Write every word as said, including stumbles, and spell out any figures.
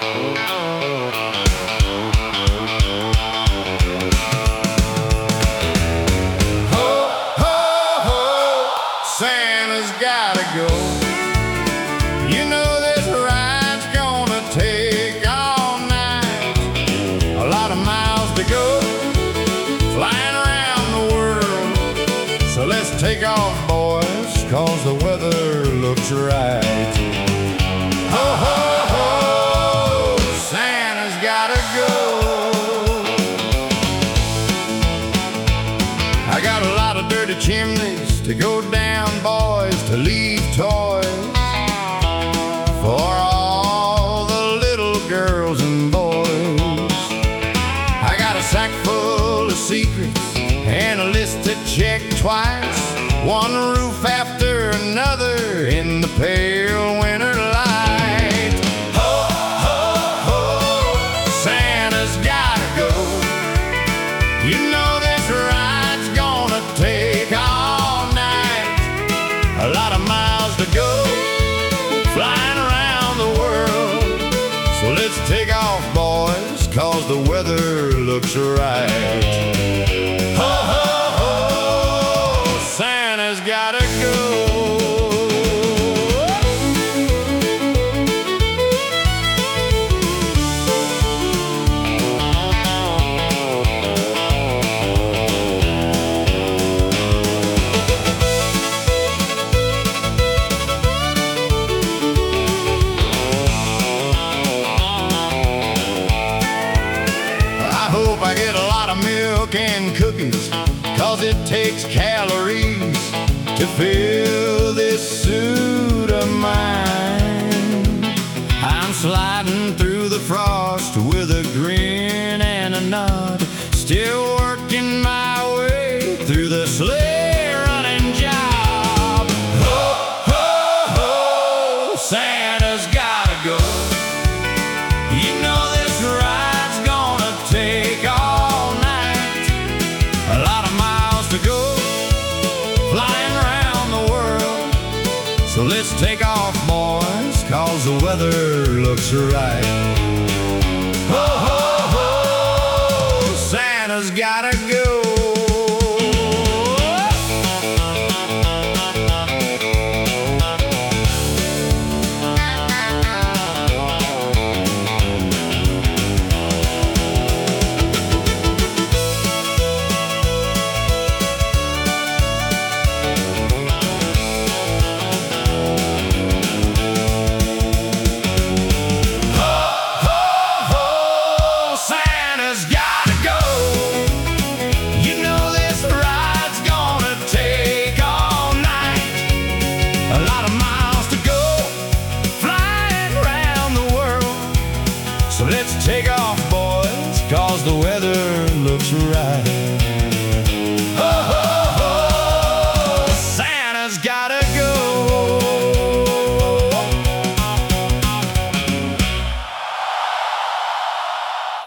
Santa's gotta go. You know this ride's gonna take all night. A lot of miles to go, flying around the world. So let's take off, boys, cause the weather looks right. Ho, ho, ho, Santa's gotta go. I got a lot of dirty chimneys to go down, boys, to leave toys for all the little girls and boys. I got a sack full of secrets and a list to check twice, one roof after another in the pale winter light. Ho, ho, ho, Santa's gotta go. You know this ride's gonna take all night. A lot of miles to go, flying around the world. So let's take off, boys, cause the weather looks right. Ho, ho, ho, Santa's gotta go. I get a lot of milk and cookies, cause it takes calories to fill this suit of mine. I'm sliding through the frost with a grin and a nod, still working my way through the sleigh running job. Ho, ho, ho, Santa's gotta go. You know this ride's gonna take all night. A lot of miles to go, flying around the world. So let's take off, boys, cause the weather looks right. Ho, ho, ho, Santa's gotta go. So let's take off, boys, cause the weather looks right.